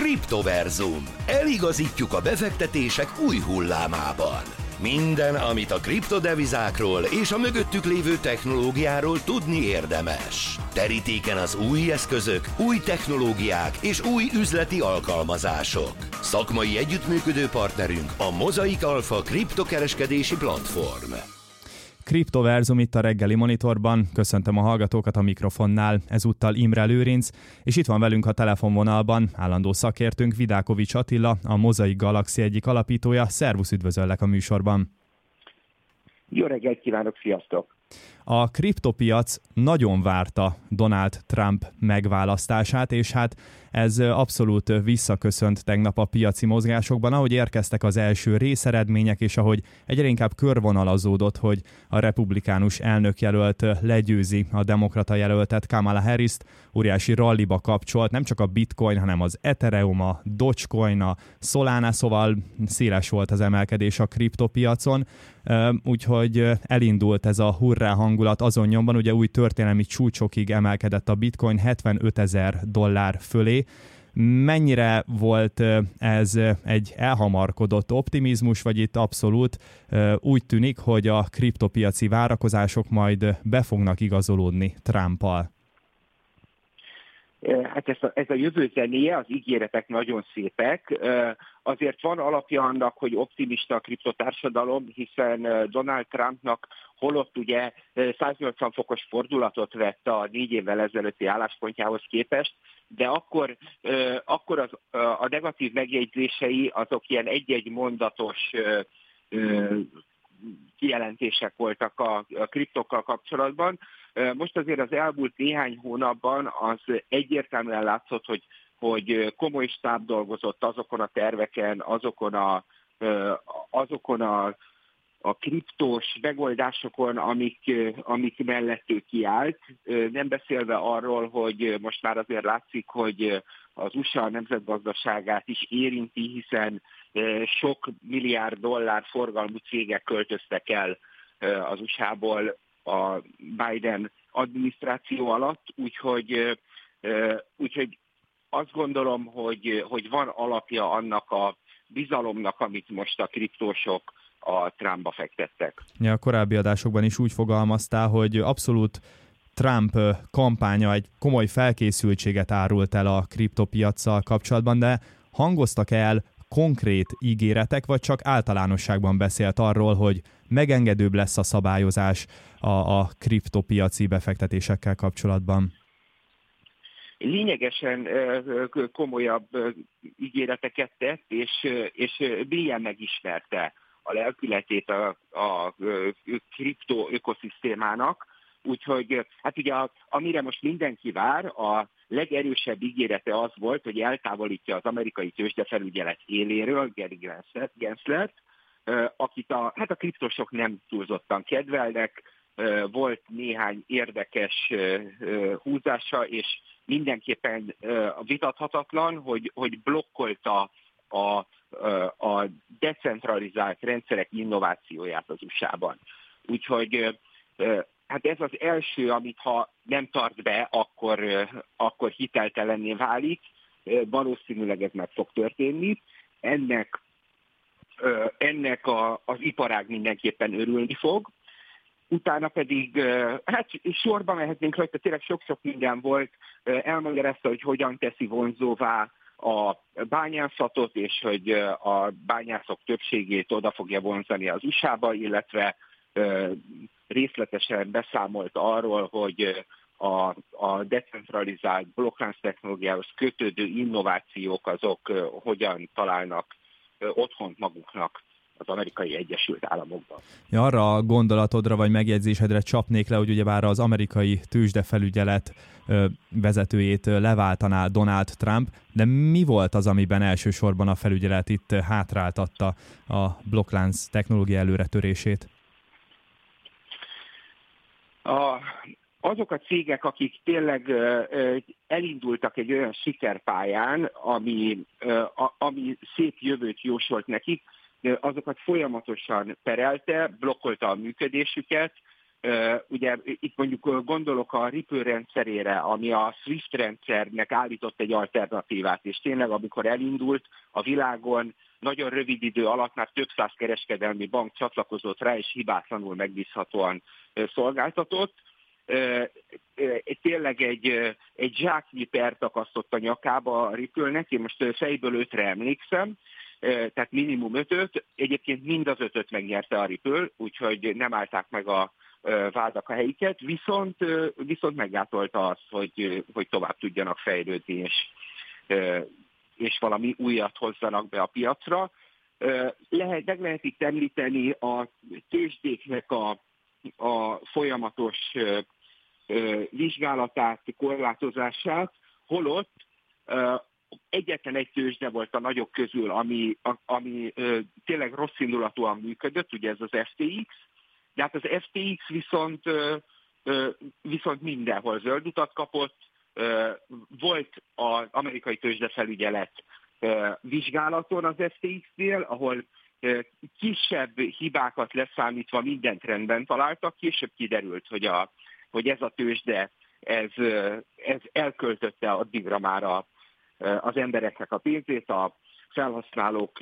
Kriptoverzum. Eligazítjuk a befektetések új hullámában. Minden, amit a kriptodevizákról és a mögöttük lévő technológiáról tudni érdemes. Terítéken az új eszközök, új technológiák és új üzleti alkalmazások. Szakmai együttműködő partnerünk a Mozaik Alpha kriptokereskedési platform. Kriptoverzum itt a reggeli monitorban, köszöntöm a hallgatókat a mikrofonnál, ezúttal Imre Lőrinc, és itt van velünk a telefonvonalban állandó szakértőnk Vidákovics Attila, a Mozaik Galaxy egyik alapítója. Szervusz, üdvözöllek a műsorban! Jó reggelt kívánok, sziasztok! A kriptopiac nagyon várta Donald Trump megválasztását, és hát ez abszolút visszaköszönt tegnap a piaci mozgásokban, ahogy érkeztek az első részeredmények, és ahogy egyre inkább körvonalazódott, hogy a republikánus elnökjelölt legyőzi a demokrata jelöltet, Kamala Harrist, óriási ralliba kapcsolt, nem csak a Bitcoin, hanem az Ethereum, a Dogecoin, a Solana, szóval széles volt az emelkedés a kriptopiacon, úgyhogy elindult ez a hurrá hangulat azon nyomban, ugye új történelmi csúcsokig emelkedett a Bitcoin $70,000 fölé. Mennyire volt ez egy elhamarkodott optimizmus, vagy itt abszolút úgy tűnik, hogy a kriptopiaci várakozások majd be fognak igazolódni Trumpal? Hát ez a jövő zenéje, az ígéretek nagyon szépek. Azért van alapja annak, hogy optimista a kriptotársadalom, hiszen Donald Trumpnak holott ugye 180 fokos fordulatot vett a 4 évvel ezelőtti álláspontjához képest, de akkor a negatív megjegyzései azok ilyen egy-egy mondatos kijelentések voltak a kriptokkal kapcsolatban. Most azért az elmúlt néhány hónapban az egyértelműen látszott, hogy komoly stáb dolgozott azokon a terveken, azokon a kriptós megoldásokon, amik mellett ő kiállt. Nem beszélve arról, hogy most már azért látszik, hogy az USA nemzetgazdaságát is érinti, hiszen sok milliárd dollár forgalmú cégek költöztek el az USA-ból a Biden adminisztráció alatt, úgyhogy azt gondolom, hogy van alapja annak a bizalomnak, amit most a kriptósok a Trumpba fektettek. Ja, a korábbi adásokban is úgy fogalmaztál, hogy abszolút Trump kampánya egy komoly felkészültséget árult el a kriptopiaccal kapcsolatban, de hangoztak el konkrét ígéretek, vagy csak általánosságban beszélt arról, hogy megengedőbb lesz a szabályozás a kriptopiaci befektetésekkel kapcsolatban? Lényegesen komolyabb ígéreteket tett, és mélyen megismerte a lelkületét a kripto ökoszisztémának. Úgyhogy hát ugye amire most mindenki vár, a legerősebb ígérete az volt, hogy eltávolítja az amerikai tőzsdefelügyelet éléről Gary Genslert, akit a kriptosok nem túlzottan kedvelnek. Volt néhány érdekes húzása, és mindenképpen vitathatatlan, hogy blokkolta a decentralizált rendszerek innovációját az USA-ban. Úgyhogy hát ez az első, amit ha nem tart be, akkor hiteltelenné válik. Valószínűleg ez meg fog történni. Ennek az iparág mindenképpen örülni fog. Utána pedig, hát sorba mehetnénk rajta, tényleg sok-sok minden volt. Elmagyarázta, hogy hogyan teszi vonzóvá a bányászatot, és hogy a bányászok többségét oda fogja vonzani az USA-ba, illetve részletesen beszámolt arról, hogy a decentralizált blokklánc technológiához kötődő innovációk azok hogyan találnak otthont maguknak az Amerikai Egyesült Államokban. Ja, arra a gondolatodra vagy megjegyzésedre csapnék le, hogy ugyebár az amerikai tőzsdefelügyelet vezetőjét leváltaná Donald Trump, de mi volt az, amiben elsősorban a felügyelet itt hátráltatta a blokklánc technológia előretörését? Azok a cégek, akik tényleg elindultak egy olyan sikerpályán, ami szép jövőt jósolt nekik, azokat folyamatosan perelte, blokkolta a működésüket, Ugye itt mondjuk gondolok a Ripple rendszerére, ami a SWIFT rendszernek állított egy alternatívát, és tényleg amikor elindult a világon, nagyon rövid idő alatt már több száz kereskedelmi bank csatlakozott rá, és hibátlanul megbízhatóan szolgáltatott. Tényleg egy zsáknyi pert akasztott a nyakába a Ripple-nek, én most fejből 5-re emlékszem, tehát minimum 5-öt, egyébként mind az 5-öt megnyerte a Ripple, úgyhogy nem állták meg a vádak a helyiket, viszont meggátolta azt, hogy tovább tudjanak fejlődni, és valami újat hozzanak be a piacra. Meg lehet itt említeni a tőzsdéknek a folyamatos vizsgálatát, korlátozását, holott egyetlen egy tőzsde volt a nagyok közül, ami tényleg rosszindulatúan működött, ugye ez az FTX, de hát az FTX viszont mindenhol zöld utat kapott. Volt az amerikai tőzsdefelügyelet vizsgálaton az FTX-nél, ahol kisebb hibákat leszámítva mindent rendben találtak, később kiderült, hogy ez a tőzsde ez elköltötte addigra már az embereknek a pénzét, a felhasználók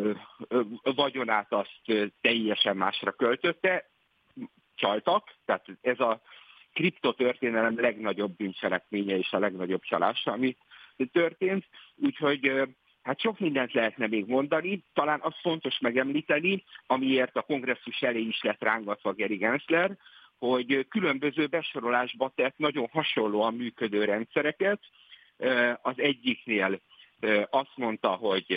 vagyonát azt teljesen másra költötte, csaltak, tehát ez a kriptotörténelem legnagyobb bűncselekménye és a legnagyobb csalása, ami történt, úgyhogy hát sok mindent lehetne még mondani, talán az fontos megemlíteni, amiért a kongresszus elé is lett rángatva Gary Gensler, hogy különböző besorolásba tett nagyon hasonlóan működő rendszereket. Az egyiknél azt mondta,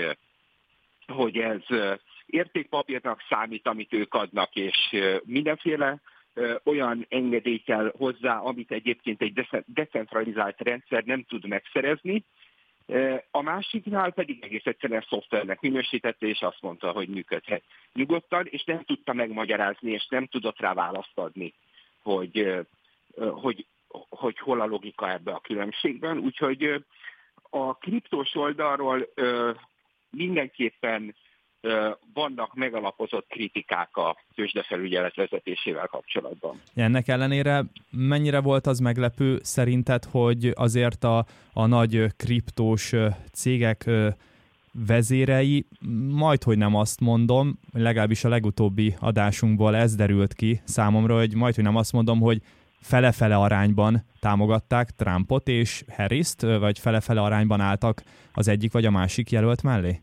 hogy ez értékpapírnak számít, amit ők adnak, és mindenféle olyan engedély kell hozzá, amit egyébként egy decentralizált rendszer nem tud megszerezni. A másiknál pedig egész egyszerűen szoftvernek minősítette, és azt mondta, hogy működhet nyugodtan, és nem tudta megmagyarázni, és nem tudott rá választ adni, hogy hol a logika ebbe a különbségben. Úgyhogy a kriptós oldalról mindenképpen vannak megalapozott kritikák a tőzsdefelügyelet vezetésével kapcsolatban. Ennek ellenére mennyire volt az meglepő szerinted, hogy azért a nagy kriptós cégek vezérei, majdhogy nem azt mondom, legalábbis a legutóbbi adásunkból ez derült ki számomra, hogy majdhogy nem azt mondom, hogy fele-fele arányban támogatták Trumpot és Harrist, vagy fele-fele arányban álltak az egyik vagy a másik jelölt mellé?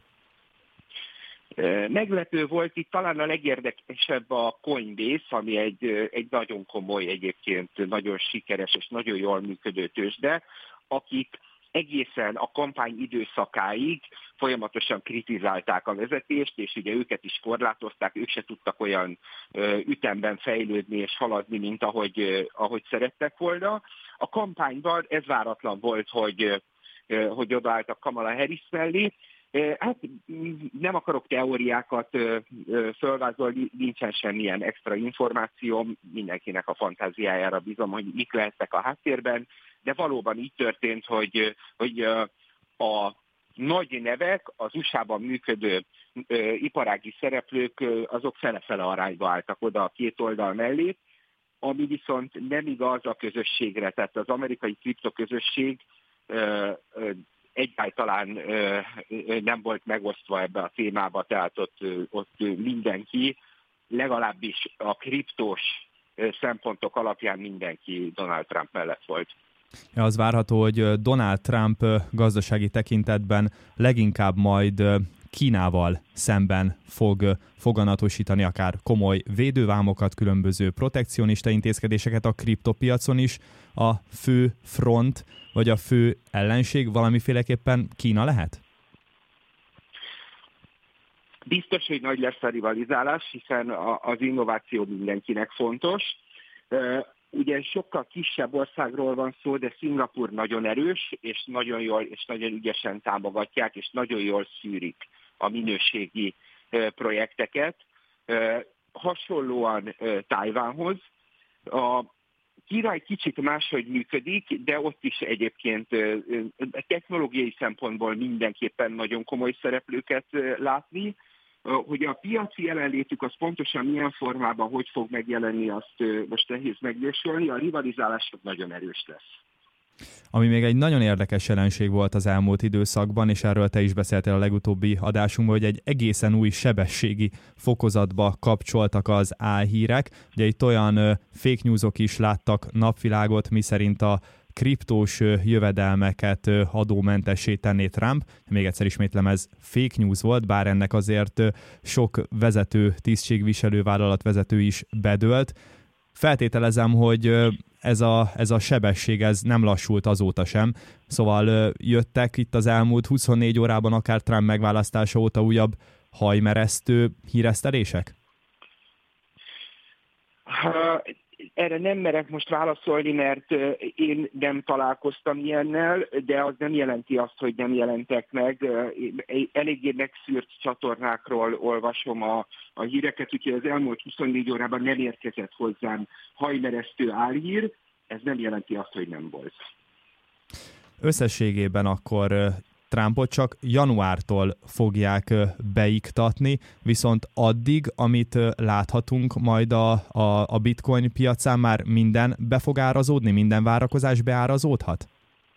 Meglepő volt itt talán a legérdekesebb a Coinbase, ami egy nagyon komoly, egyébként nagyon sikeres és nagyon jól működő tőzsde, akik egészen a kampány időszakáig folyamatosan kritizálták a vezetést, és ugye őket is korlátozták, ők se tudtak olyan ütemben fejlődni és haladni, mint ahogy szerettek volna. A kampányban ez váratlan volt, hogy odaálltak Kamala Harris mellé. Hát nem akarok teóriákat fölvázolni, nincsen semmilyen extra információ, mindenkinek a fantáziájára bízom, hogy mik lehettek a háttérben, de valóban így történt, hogy a nagy nevek, az USA-ban működő iparági szereplők, azok fele-fele arányba álltak oda a két oldal mellé, ami viszont nem igaz a közösségre, tehát az amerikai kriptoközösség egyáltalán nem volt megosztva ebbe a témába, tehát ott mindenki, legalábbis a kriptós szempontok alapján mindenki Donald Trump mellett volt. Az várható, hogy Donald Trump gazdasági tekintetben leginkább majd Kínával szemben fog foganatosítani akár komoly védővámokat, különböző protekcionista intézkedéseket a kriptopiacon is. A fő front, vagy a fő ellenség valamiféleképpen Kína lehet? Biztos, hogy nagy lesz a rivalizálás, hiszen az innováció mindenkinek fontos. Ugye sokkal kisebb országról van szó, de Szingapúr nagyon erős, és nagyon jól és nagyon ügyesen támogatják, és nagyon jól szűrik a minőségi projekteket. Hasonlóan Tajvánhoz. A Kína egy kicsit máshogy működik, de ott is egyébként technológiai szempontból mindenképpen nagyon komoly szereplőket látni. Hogy a piaci jelenlétük az pontosan milyen formában, hogy fog megjelenni, azt most nehéz megjósolni, a rivalizálás nagyon erős lesz. Ami még egy nagyon érdekes jelenség volt az elmúlt időszakban, és erről te is beszéltél a legutóbbi adásunkban, hogy egy egészen új sebességi fokozatba kapcsoltak az álhírek. Ugye itt olyan fake newsok is láttak napvilágot, miszerint a kriptós jövedelmeket adómentessé tenné Trump. Még egyszer ismétlem, ez fake news volt, bár ennek azért sok vezető, tisztségviselő, vállalatvezető is bedőlt. Feltételezem, hogy ez a sebesség ez nem lassult azóta sem. Szóval jöttek itt az elmúlt 24 órában, akár Trump megválasztása óta újabb hajmeresztő híresztelések? Erre nem merek most válaszolni, mert én nem találkoztam ilyennel, de az nem jelenti azt, hogy nem jelentek meg. Eléggé megszűrt csatornákról olvasom a híreket, úgyhogy az elmúlt 24 órában nem érkezett hozzám hajmeresztő álhír, ez nem jelenti azt, hogy nem volt. Összességében akkor Trumpot csak januártól fogják beiktatni, viszont addig, amit láthatunk majd a bitcoin piacán, már minden be fog árazódni, minden várakozás beárazódhat?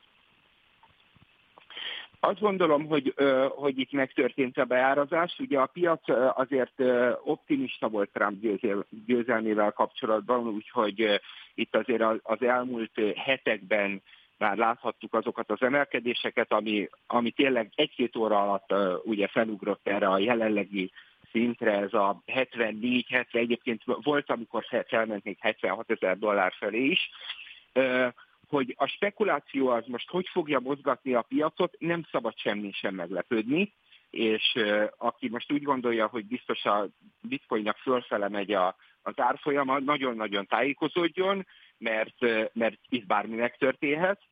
Azt gondolom, hogy itt megtörtént a beárazás. Ugye a piac azért optimista volt Trump győzelmével kapcsolatban, úgyhogy itt azért az elmúlt hetekben már láthattuk azokat az emelkedéseket, ami tényleg 1-2 óra alatt ugye felugrott erre a jelenlegi szintre, ez a 74-70, egyébként volt, amikor felment még $76,000 felé is. Hogy a spekuláció az most hogy fogja mozgatni a piacot, nem szabad semmi sem meglepődni, és aki most úgy gondolja, hogy biztos a bitcoinnak fölfele megy az árfolyama, nagyon-nagyon tájékozódjon, mert itt bármi megtörténhet.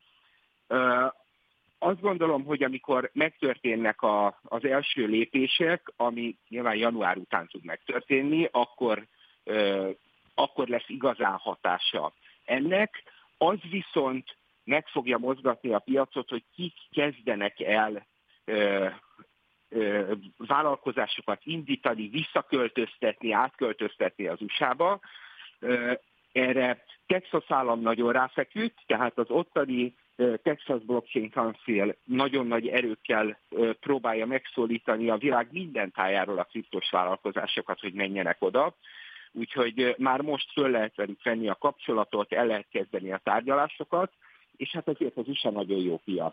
Azt gondolom, hogy amikor megtörténnek az első lépések, ami nyilván január után tud megtörténni, akkor lesz igazán hatása ennek. Az viszont meg fogja mozgatni a piacot, hogy kik kezdenek el vállalkozásokat indítani, visszaköltöztetni, átköltöztetni az USA-ba. Erre Texas állam nagyon ráfeküdt, tehát az ottani Texas Blockchain Council nagyon nagy erőkkel próbálja megszólítani a világ minden tájáról a kriptos vállalkozásokat, hogy menjenek oda. Úgyhogy már most föl lehet velük venni a kapcsolatot, el lehet kezdeni a tárgyalásokat, és hát azért az USA nagyon jó piac.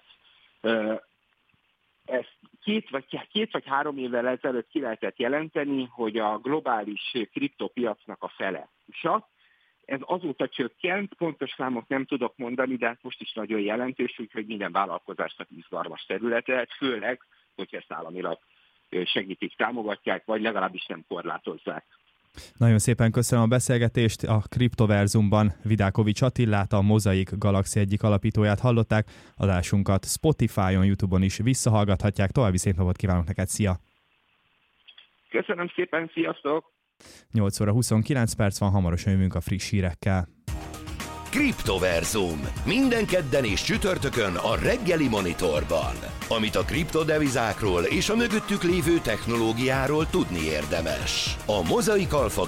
Ezt 2 vagy 3 évvel ezelőtt ki lehetett jelenteni, hogy a globális kriptopiacnak a fele USA. Ez azóta csökkent, pontos számot nem tudok mondani, de hát most is nagyon jelentős, úgyhogy minden vállalkozásnak izgalmas területe, főleg, hogyha ezt államilag segítik, támogatják, vagy legalábbis nem korlátozzák. Nagyon szépen köszönöm a beszélgetést. A Kriptoverzumban Vidákovics Attilát, a Mozaik Galaxy egyik alapítóját hallották. Adásunkat Spotify-on, YouTube-on is visszahallgathatják. További szép napot kívánok neked, szia! Köszönöm szépen, sziasztok! 8 óra 29 perc van, hamarosan jövünk a friss hírekkel. Kriptoverzum. Minden kedden és csütörtökön a reggeli Monitorban. Amit a kriptodevizákról és a mögöttük lévő technológiáról tudni érdemes. A Mozaik Alpha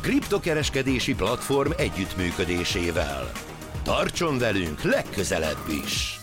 kriptokereskedési platform együttműködésével. Tartson velünk legközelebb is!